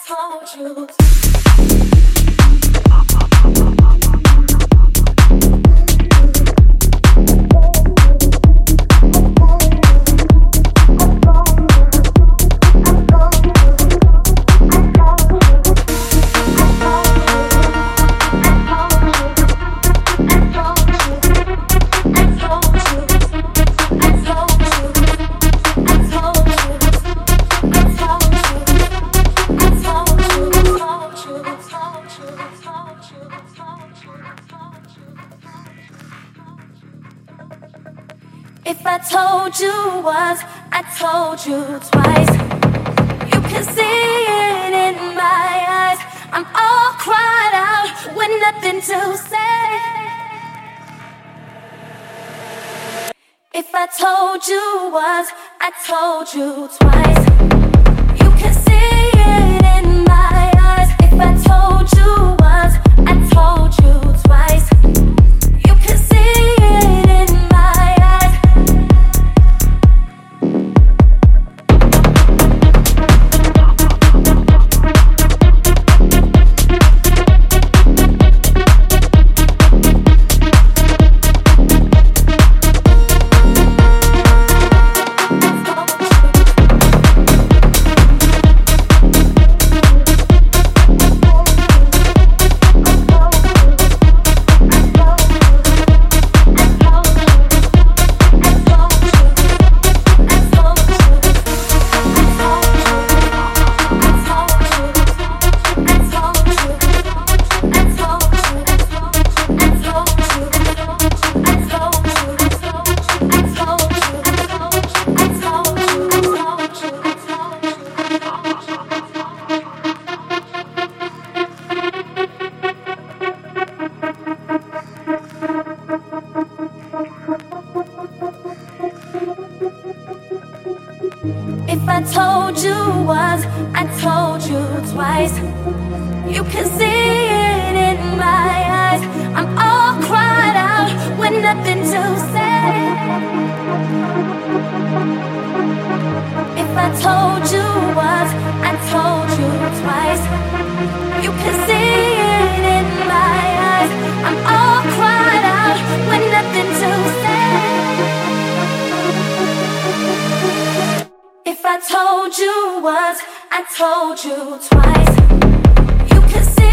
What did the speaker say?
told you. If I told you once, I told you twice. You can see it in my eyes. I'm all cried out with nothing to say. If I told you once, I told you twice. You can see it in my eyes. If I told you once, I told you twice. You can see it in my eyes. If I told you once, I told you twice. You can see it in my eyes. I'm all cried out with nothing to say. If I told you once, I told you twice. You can see it in my eyes. I'm all cried out with nothing to say. If I told you once, I told you twice. You can see